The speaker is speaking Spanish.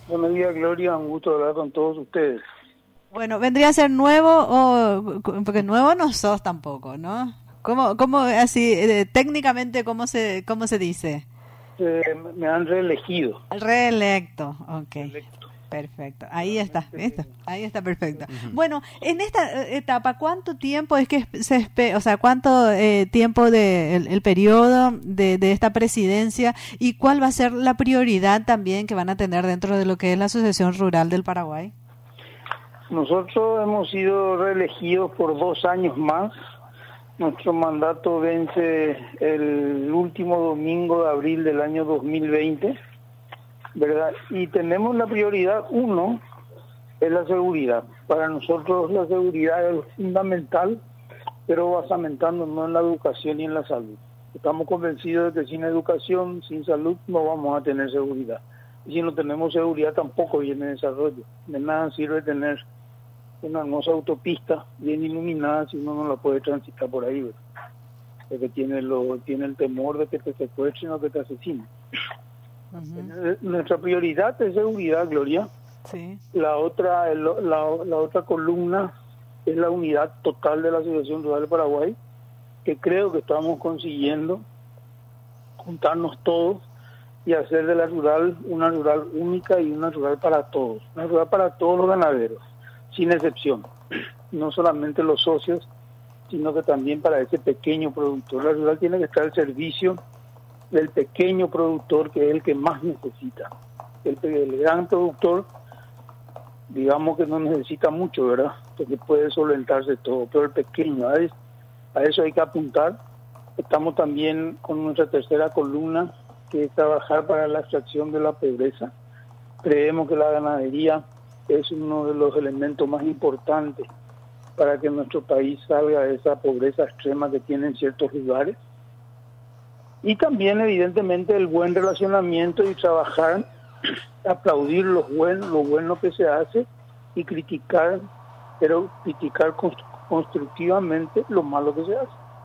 Buenos días, Gloria, un gusto hablar con todos ustedes. Bueno, vendría a ser nuevo porque nuevo no sos tampoco, ¿no? ¿Cómo así, técnicamente, cómo se dice? Me han reelegido. Reelecto, ok. Electo. Perfecto, ahí está, ¿viste? Ahí está perfecto. Bueno, en esta etapa, ¿cuánto tiempo es que o sea, cuánto tiempo el periodo de esta presidencia y cuál va a ser la prioridad también que van a tener dentro de lo que es la Asociación Rural del Paraguay? Nosotros hemos sido reelegidos por 2 años más. Nuestro mandato vence el último domingo de abril del año 2020, ¿verdad? Y tenemos la prioridad, uno, es la seguridad. Para nosotros la seguridad es fundamental, pero basamentándonos en la educación y en la salud. Estamos convencidos de que sin educación, sin salud, no vamos a tener seguridad. Y si no tenemos seguridad, tampoco viene desarrollo. De nada sirve tener una hermosa autopista bien iluminada si uno no la puede transitar por ahí, ¿verdad? Porque tiene el temor de que te secuestren o que te asesinen. Nuestra prioridad es seguridad, Gloria. Sí. La otra columna es la unidad total de la Asociación Rural del Paraguay, que creo que estamos consiguiendo juntarnos todos y hacer de la rural una rural única y una rural para todos. Una rural para todos los ganaderos, sin excepción. No solamente los socios, sino que también para ese pequeño productor. La rural tiene que estar al servicio del pequeño productor, que es el que más necesita. El gran productor, digamos que no necesita mucho, ¿verdad? Porque puede solventarse todo, pero el pequeño, a eso hay que apuntar. Estamos también con nuestra tercera columna, que es trabajar para la extracción de la pobreza. Creemos que la ganadería es uno de los elementos más importantes para que nuestro país salga de esa pobreza extrema que tiene en ciertos lugares. Y también, evidentemente, el buen relacionamiento y trabajar, aplaudir lo bueno que se hace y criticar, pero criticar constructivamente lo malo que se hace.